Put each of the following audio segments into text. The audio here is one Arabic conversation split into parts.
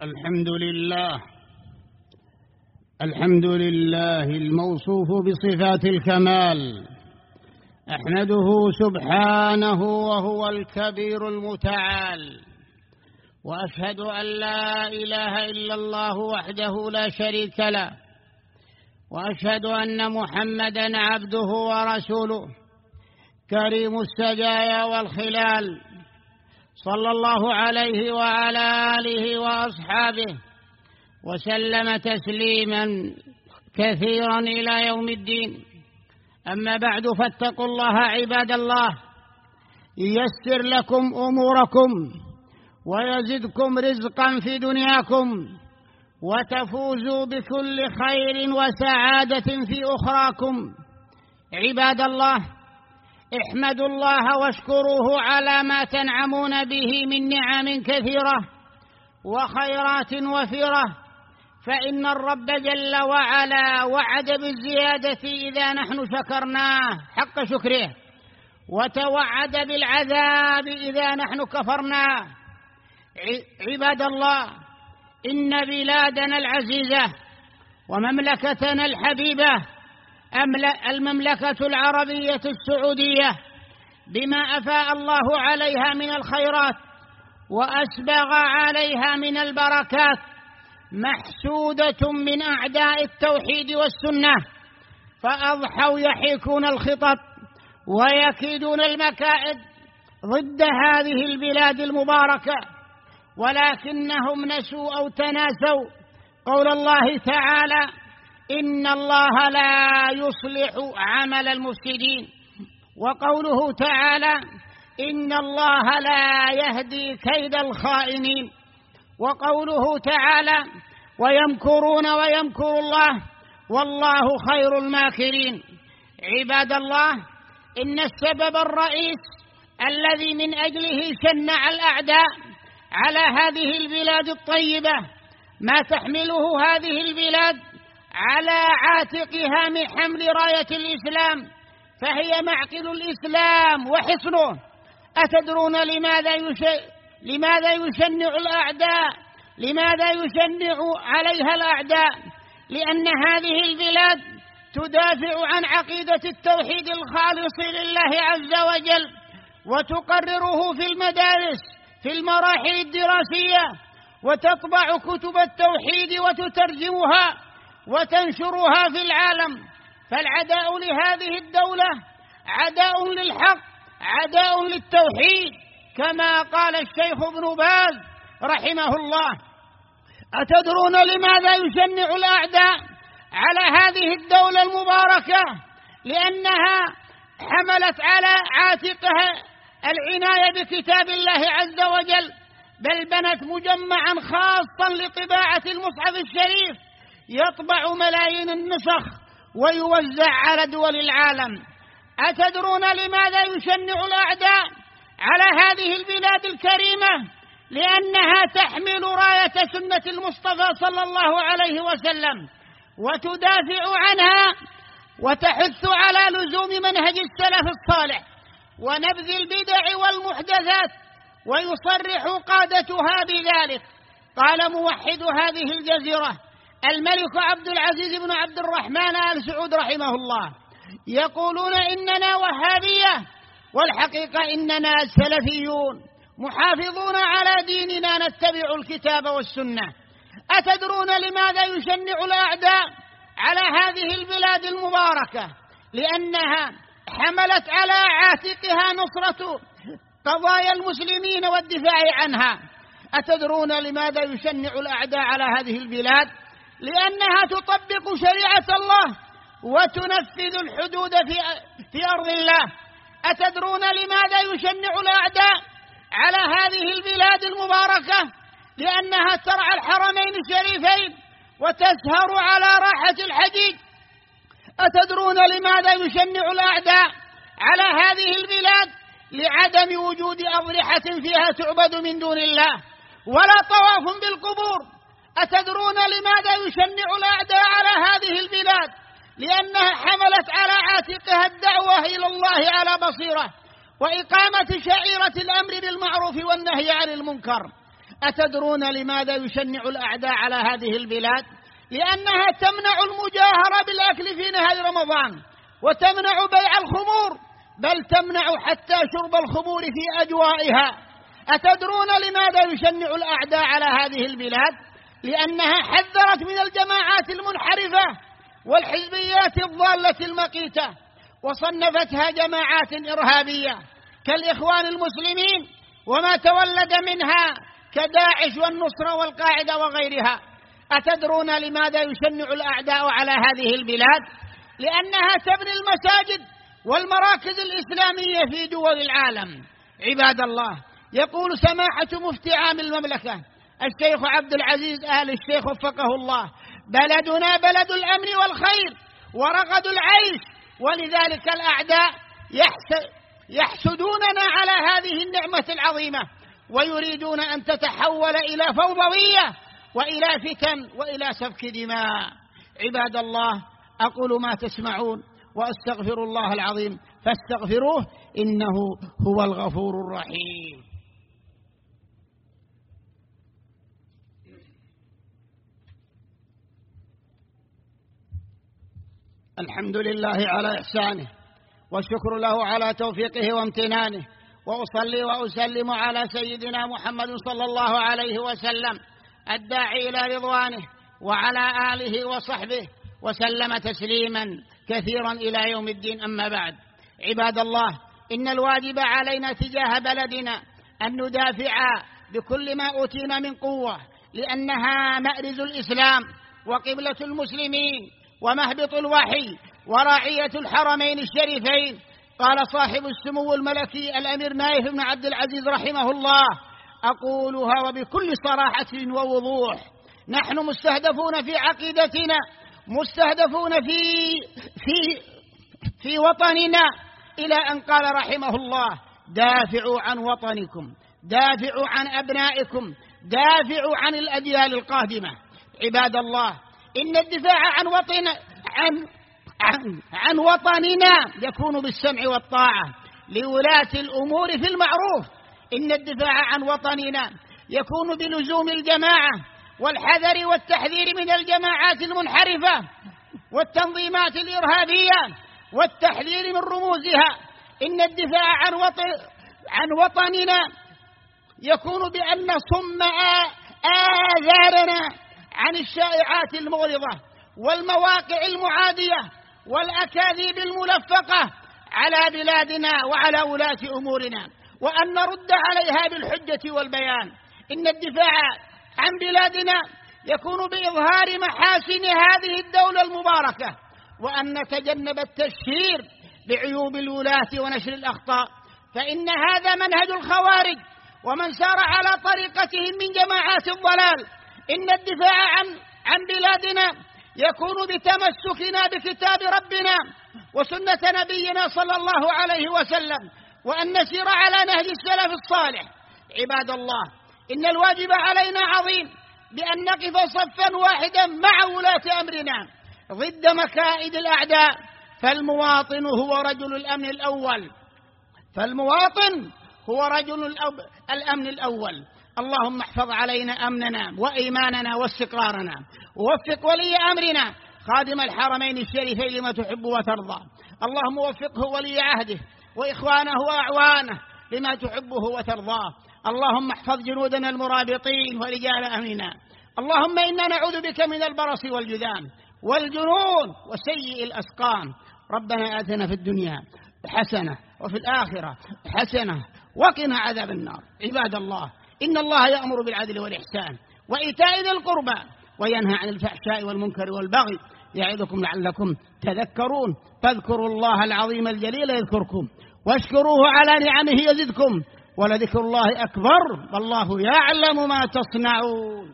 الحمد لله الموصوف بصفات الكمال، أحمده سبحانه وهو الكبير المتعال، وأشهد أن لا إله إلا الله وحده لا شريك له، وأشهد أن محمدًا عبده ورسوله كريم السجايا والخلال، صلى الله عليه وعلى آله وأصحابه وسلم تسليما كثيرا إلى يوم الدين. أما بعد، فاتقوا الله عباد الله، ييسر لكم أموركم ويزدكم رزقا في دنياكم، وتفوزوا بكل خير وسعادة في أخراكم. عباد الله، احمدوا الله واشكروه على ما تنعمون به من نعم كثيرة وخيرات وفيرة، فإن الرب جل وعلا وعد بالزيادة إذا نحن شكرناه حق شكره، وتوعد بالعذاب إذا نحن كفرناه. عباد الله، إن بلادنا العزيزة ومملكتنا الحبيبة المملكة العربية السعودية، بما أفاء الله عليها من الخيرات وأسبغ عليها من البركات، محسودة من أعداء التوحيد والسنة، فأضحوا يحيكون الخطط ويكيدون المكائد ضد هذه البلاد المباركة، ولكنهم نسوا أو تناسوا قول الله تعالى: إن الله لا يصلح عمل المفسدين، وقوله تعالى: إن الله لا يهدي كيد الخائنين، وقوله تعالى: ويمكرون ويمكر الله والله خير الماكرين. عباد الله، إن السبب الرئيس الذي من أجله شنع الأعداء على هذه البلاد الطيبة ما تحمله هذه البلاد على عاتقها من حمل راية الإسلام، فهي معقل الإسلام وحصنه. أتدرون لماذا يشنع الأعداء؟ لماذا يشنع عليها الأعداء؟ لأن هذه البلاد تدافع عن عقيدة التوحيد الخالص لله عز وجل، وتقرره في المدارس في المراحل الدراسية، وتطبع كتب التوحيد وتترجمها وتنشرها في العالم. فالعداء لهذه الدولة عداء للحق، عداء للتوحيد، كما قال الشيخ ابن باز رحمه الله. أتدرون لماذا يشنع الأعداء على هذه الدولة المباركة؟ لأنها حملت على عاتقها العناية بكتاب الله عز وجل، بل بنت مجمعا خاصا لطباعة المصحف الشريف يطبع ملايين النسخ ويوزع على دول العالم. أتدرون لماذا يشنع الأعداء على هذه البلاد الكريمة؟ لأنها تحمل راية سنة المصطفى صلى الله عليه وسلم، وتدافع عنها وتحث على لزوم منهج السلف الصالح ونبذ البدع والمحدثات، ويصرح قادتها بذلك. قال موحد هذه الجزيرة الملك عبد العزيز بن عبد الرحمن آل سعود رحمه الله: يقولون إننا وهابية، والحقيقة إننا سلفيون محافظون على ديننا نتبع الكتاب والسنة. أتدرون لماذا يشنع الأعداء على هذه البلاد المباركة؟ لأنها حملت على عاتقها نصرة قضايا المسلمين والدفاع عنها. أتدرون لماذا يشنع الأعداء على هذه البلاد؟ لأنها تطبق شريعة الله وتنفذ الحدود في أرض الله. أتدرون لماذا يشنع الأعداء على هذه البلاد المباركة؟ لأنها ترعى الحرمين الشريفين وتسهر على راحة الحجيج. أتدرون لماذا يشنع الأعداء على هذه البلاد؟ لعدم وجود أضرحة فيها تعبد من دون الله ولا طواف بالقبور. أتدرون لماذا يشنع الأعداء على هذه البلاد؟ لأنها حملت على عاتقها الدعوة إلى الله على بصيرة وإقامة شعيرة الأمر بالمعروف والنهي عن المنكر. أتدرون لماذا يشنع الأعداء على هذه البلاد؟ لأنها تمنع المجاهرة بالأكل في نهار رمضان، وتمنع بيع الخمور، بل تمنع حتى شرب الخمور في أجوائها. أتدرون لماذا يشنع الأعداء على هذه البلاد؟ لأنها حذرت من الجماعات المنحرفة والحزبيات الضالة المقيتة، وصنفتها جماعات إرهابية كالإخوان المسلمين وما تولد منها كداعش والنصرة والقاعدة وغيرها. أتدرون لماذا يشنع الأعداء على هذه البلاد؟ لأنها تبني المساجد والمراكز الإسلامية في دول العالم. عباد الله، يقول سماحة مفتي عام المملكة الشيخ عبد العزيز آل الشيخ وفقه الله: بلدنا بلد الأمن والخير ورغد العيش، ولذلك الأعداء يحسدوننا على هذه النعمة العظيمة، ويريدون أن تتحول إلى فوضوية وإلى فتن وإلى سفك دماء. عباد الله، أقول ما تسمعون وأستغفر الله العظيم فاستغفروه إنه هو الغفور الرحيم. الحمد لله على إحسانه، والشكر له على توفيقه وامتنانه، وأصلي وأسلم على سيدنا محمد صلى الله عليه وسلم الداعي إلى رضوانه، وعلى آله وصحبه وسلم تسليما كثيرا إلى يوم الدين. أما بعد، عباد الله، إن الواجب علينا تجاه بلدنا أن ندافع بكل ما أوتينا من قوة، لأنها مأرز الإسلام وقبلة المسلمين ومهبط الوحي وراعية الحرمين الشريفين. قال صاحب السمو الملكي الأمير نايف بن عبد العزيز رحمه الله: أقولها وبكل صراحة ووضوح: نحن مستهدفون في عقيدتنا، مستهدفون في وطننا، إلى أن قال رحمه الله: دافعوا عن وطنكم، دافعوا عن أبنائكم، دافعوا عن الأجيال القادمة. عباد الله، إن الدفاع عن وطننا يكون بالسمع والطاعة لولاة الأمور في المعروف. إن الدفاع عن وطننا يكون بلزوم الجماعة والحذر والتحذير من الجماعات المنحرفة والتنظيمات الإرهابية والتحذير من رموزها. إن الدفاع عن وطننا يكون بأن نصم آذارنا عن الشائعات المغرضة والمواقع المعادية والأكاذيب الملفقة على بلادنا وعلى ولاة أمورنا، وأن نرد عليها بالحجة والبيان. إن الدفاع عن بلادنا يكون بإظهار محاسن هذه الدولة المباركة، وأن نتجنب التشهير بعيوب الولاة ونشر الأخطاء، فإن هذا منهج الخوارج ومن سار على طريقتهم من جماعات الضلال. إن الدفاع عن بلادنا يكون بتمسكنا بكتاب ربنا وسنة نبينا صلى الله عليه وسلم، وأن نسير على نهج السلف الصالح. عباد الله، إن الواجب علينا عظيم بأن نقف صفا واحدا مع ولاة أمرنا ضد مكائد الأعداء، فالمواطن هو رجل الأمن الأول، فالمواطن هو رجل الأمن الأول. اللهم احفظ علينا أمننا وإيماننا واستقرارنا، ووفق ولي أمرنا خادم الحرمين الشريفين لما تحب وترضى. اللهم وفقه ولي عهده وإخوانه وأعوانه لما تحبه وترضاه. اللهم احفظ جنودنا المرابطين ورجال أمننا. اللهم إنا نعوذ بك من البرص والجذام والجنون وسيء الأسقام. ربنا آتنا في الدنيا حسنة وفي الآخرة حسنة وقنا عذاب النار. عباد الله، إن الله يأمر بالعدل والإحسان وإيتاء ذي القربى وينهى عن الفحشاء والمنكر والبغي يعظكم لعلكم تذكرون. فاذكروا الله العظيم الجليل يذكركم، واشكروه على نعمه يزدكم، ولذكر الله أكبر والله يعلم ما تصنعون.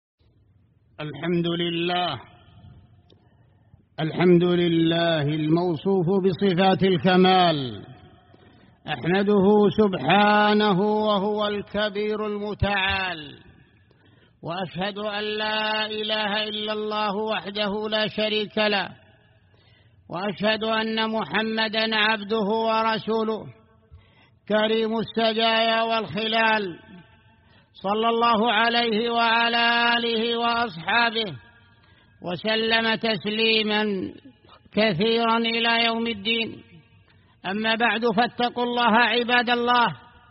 الحمد لله الموصوف بصفات الكمال، أحمده سبحانه وهو الكبير المتعال، وأشهد أن لا إله إلا الله وحده لا شريك له، وأشهد أن محمدًا عبده ورسوله كريم السجايا والخلال، صلى الله عليه وعلى آله وأصحابه وسلم تسليما كثيرا إلى يوم الدين. أما بعد، فاتقوا الله عباد الله،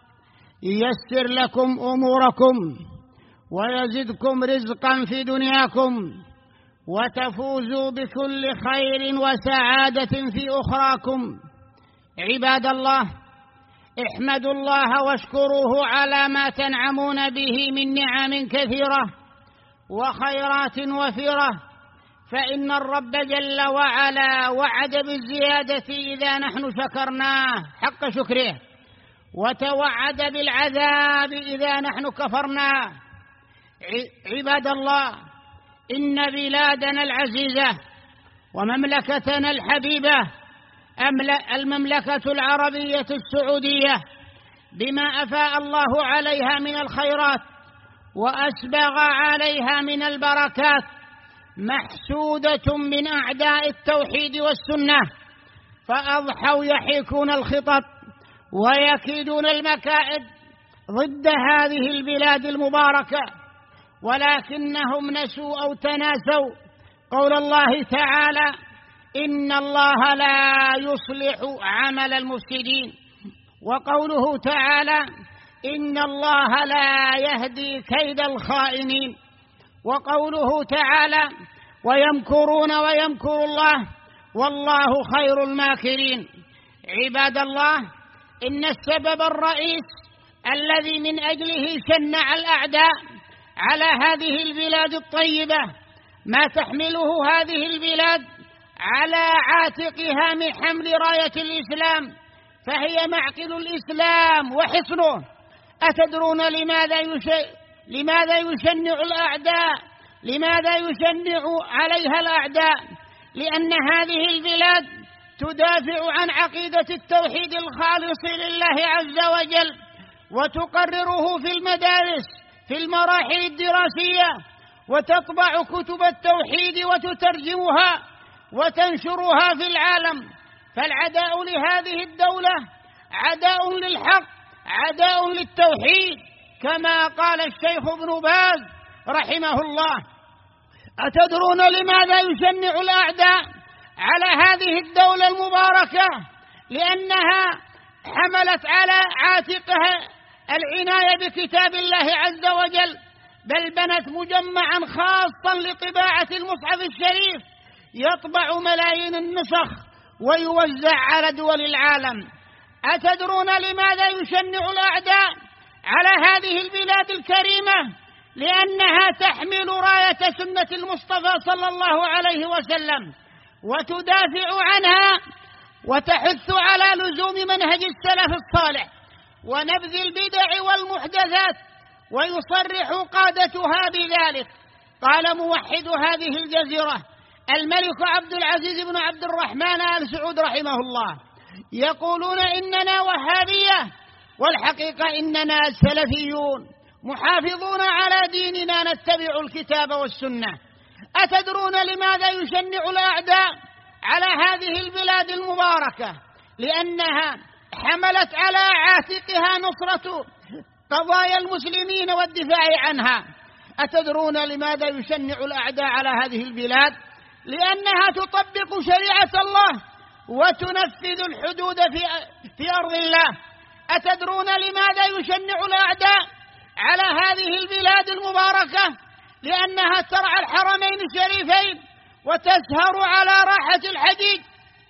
ييسر لكم أموركم ويزدكم رزقا في دنياكم، وتفوزوا بكل خير وسعادة في أخراكم. عباد الله، احمدوا الله واشكروه على ما تنعمون به من نعم كثيرة وخيرات وفيرة، فإن الرب جل وعلا وعد بالزيادة إذا نحن شكرناه حق شكره، وتوعد بالعذاب إذا نحن كفرناه. عباد الله، إن بلادنا العزيزة ومملكتنا الحبيبة المملكة العربية السعودية بما أفاء الله عليها من الخيرات وأسبغ عليها من البركات محسودة من أعداء التوحيد والسنة، فأضحوا يحيكون الخطط ويكيدون المكائد ضد هذه البلاد المباركة، ولكنهم نسوا أو تناسوا قول الله تعالى: إن الله لا يصلح عمل المفسدين، وقوله تعالى: إن الله لا يهدي كيد الخائنين، وقوله تعالى: ويمكرون ويمكر الله والله خير الماكرين. عباد الله، إن السبب الرئيس الذي من أجله شنع الأعداء على هذه البلاد الطيبة ما تحمله هذه البلاد على عاتقها من حمل راية الإسلام، فهي معقل الإسلام وحصنه. أتدرون لماذا يشنع الأعداء؟ لماذا يشنع عليها الأعداء؟ لأن هذه البلاد تدافع عن عقيدة التوحيد الخالص لله عز وجل، وتقرره في المدارس في المراحل الدراسية، وتطبع كتب التوحيد وتترجمها وتنشرها في العالم. فالعداء لهذه الدولة عداء للحق، عداء للتوحيد، كما قال الشيخ ابن باز رحمه الله. أتدرون لماذا يشنع الأعداء على هذه الدولة المباركة؟ لأنها حملت على عاتقها العناية بكتاب الله عز وجل، بل بنت مجمعا خاصا لطباعة المصحف الشريف يطبع ملايين النسخ ويوزع على دول العالم. أتدرون لماذا يشنع الأعداء على هذه البلاد الكريمة؟ لأنها تحمل راية سنة المصطفى صلى الله عليه وسلم، وتدافع عنها وتحث على لزوم منهج السلف الصالح ونبذ البدع والمحدثات، ويصرح قادتها بذلك. قال موحد هذه الجزيرة الملك عبد العزيز بن عبد الرحمن آل سعود رحمه الله: يقولون إننا وهابية، والحقيقة إننا سلفيون محافظون على ديننا نتبع الكتاب والسنة. أتدرون لماذا يشنع الأعداء على هذه البلاد المباركة؟ لأنها حملت على عاتقها نصرة قضايا المسلمين والدفاع عنها. أتدرون لماذا يشنع الأعداء على هذه البلاد؟ لأنها تطبق شريعة الله وتنفذ الحدود في أرض الله. أتدرون لماذا يشنع الأعداء على هذه البلاد المباركة؟ لأنها ترعى الحرمين الشريفين وتسهر على راحة الحجيج.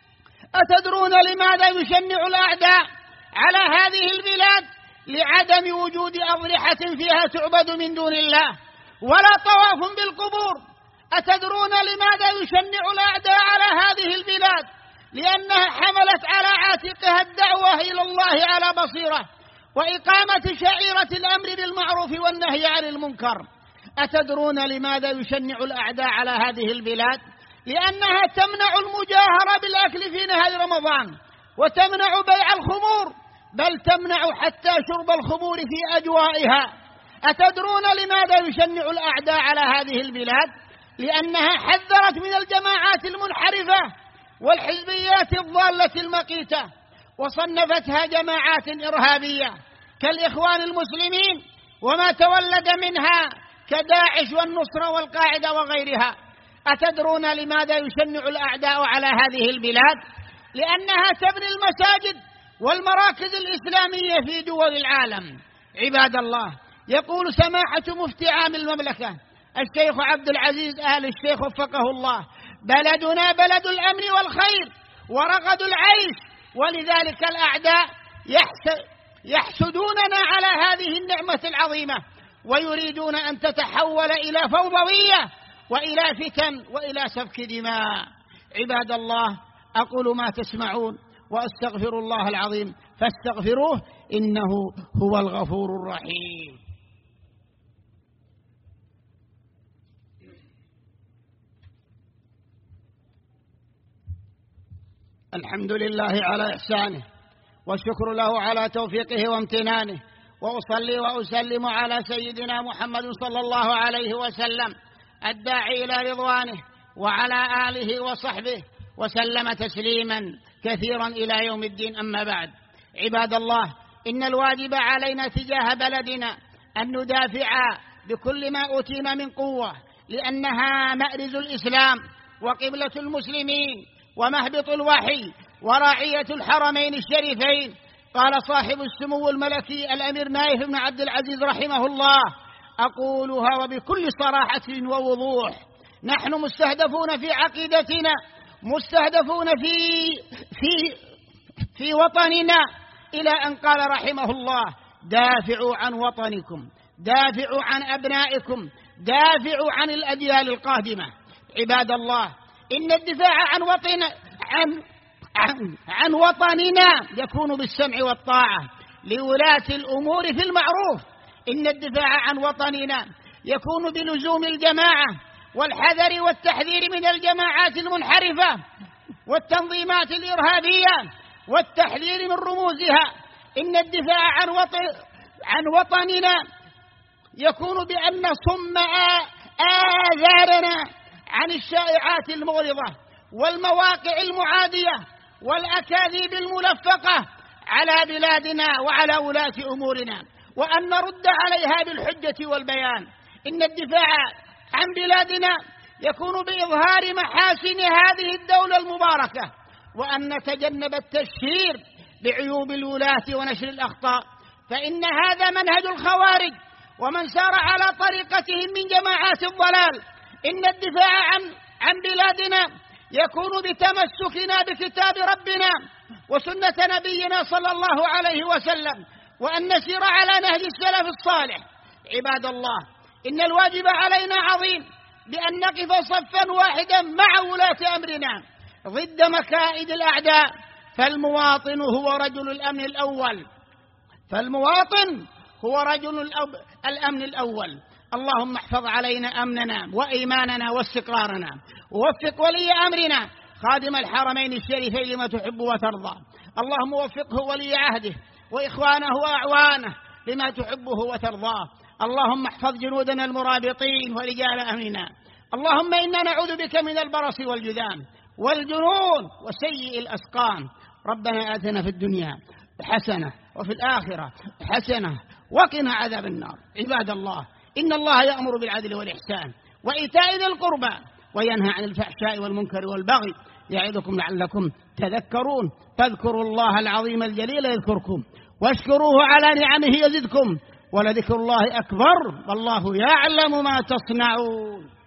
أتدرون لماذا يشنع الأعداء على هذه البلاد؟ لعدم وجود أضرحة فيها تعبد من دون الله ولا طواف بالقبور. أتدرون لماذا يشنع الأعداء على هذه البلاد؟ لأنها حملت على عاتقها الدعوة إلى الله على بصيرة وإقامة شعيرة الأمر بالمعروف والنهي عن المنكر. أتدرون لماذا يشنع الأعداء على هذه البلاد؟ لأنها تمنع المجاهرة بالأكل في نهار رمضان، وتمنع بيع الخمور، بل تمنع حتى شرب الخمور في أجوائها. أتدرون لماذا يشنع الأعداء على هذه البلاد؟ لأنها حذرت من الجماعات المنحرفة والحزبيات الضالة المقيتة، وصنفتها جماعات إرهابية كالإخوان المسلمين وما تولد منها كداعش والنصرة والقاعدة وغيرها. أتدرون لماذا يشنع الأعداء على هذه البلاد؟ لأنها تبني المساجد والمراكز الإسلامية في دول العالم. عباد الله، يقول سماحة مفتي عام المملكة الشيخ عبد العزيز آل الشيخ وفقه الله: بلدنا بلد الأمن والخير ورغد العيش، ولذلك الأعداء يحسدوننا على هذه النعمة العظيمة، ويريدون أن تتحول إلى فوضوية وإلى فتن وإلى سفك دماء. عباد الله، أقول ما تسمعون وأستغفر الله العظيم فاستغفروه إنه هو الغفور الرحيم. الحمد لله على إحسانه، والشكر له على توفيقه وامتنانه، وأصلي وأسلم على سيدنا محمد صلى الله عليه وسلم الداعي إلى رضوانه، وعلى آله وصحبه وسلم تسليما كثيرا إلى يوم الدين. أما بعد، عباد الله، إن الواجب علينا تجاه بلدنا أن ندافع بكل ما أوتينا من قوة، لأنها مأرز الإسلام وقبلة المسلمين ومهبط الوحي وراعية الحرمين الشريفين. قال صاحب السمو الملكي الأمير نايف بن عبد العزيز رحمه الله: أقولها وبكل صراحة ووضوح: نحن مستهدفون في عقيدتنا، مستهدفون في وطننا، إلى أن قال رحمه الله: دافعوا عن وطنكم، دافعوا عن أبنائكم، دافعوا عن الأجيال القادمة. عباد الله، إن الدفاع عن وطننا يكون بالسمع والطاعة لولاة الأمور في المعروف. إن الدفاع عن وطننا يكون بلزوم الجماعة والحذر والتحذير من الجماعات المنحرفة والتنظيمات الإرهابية والتحذير من رموزها. إن الدفاع عن وطننا يكون بأن نصم آذارنا عن الشائعات المغرضة والمواقع المعادية والأكاذيب الملفقة على بلادنا وعلى ولاة أمورنا، وأن نرد عليها بالحجة والبيان. إن الدفاع عن بلادنا يكون بإظهار محاسن هذه الدولة المباركة، وأن نتجنب التشهير بعيوب الولاة ونشر الأخطاء، فإن هذا منهج الخوارج ومن سار على طريقتهم من جماعات الضلال. إن الدفاع عن بلادنا يكون بتمسكنا بكتاب ربنا وسنة نبينا صلى الله عليه وسلم، وأن نسير على نهج السلف الصالح. عباد الله، إن الواجب علينا عظيم بأن نقف صفا واحدا مع ولاة أمرنا ضد مكائد الأعداء، فالمواطن هو رجل الأمن الأول، فالمواطن هو رجل الأمن الأول. اللهم احفظ علينا أمننا وإيماننا واستقرارنا، ووفق ولي أمرنا خادم الحرمين الشريفين لما تحب وترضى. اللهم وفقه ولي عهده وإخوانه وأعوانه لما تحبه وترضاه. اللهم احفظ جنودنا المرابطين ورجال أمننا. اللهم إنا نعوذ بك من البرص والجذام والجنون وسيء الأسقام. ربنا آتنا في الدنيا حسنة وفي الآخرة حسنة وقنا عذاب النار. عباد الله، إن الله يأمر بالعدل والإحسان وإيتاء ذي القربى وينهى عن الفحشاء والمنكر والبغي يعظكم لعلكم تذكرون. فاذكروا الله العظيم الجليل يذكركم، واشكروه على نعمه يزدكم، ولذكر الله أكبر والله يعلم ما تصنعون.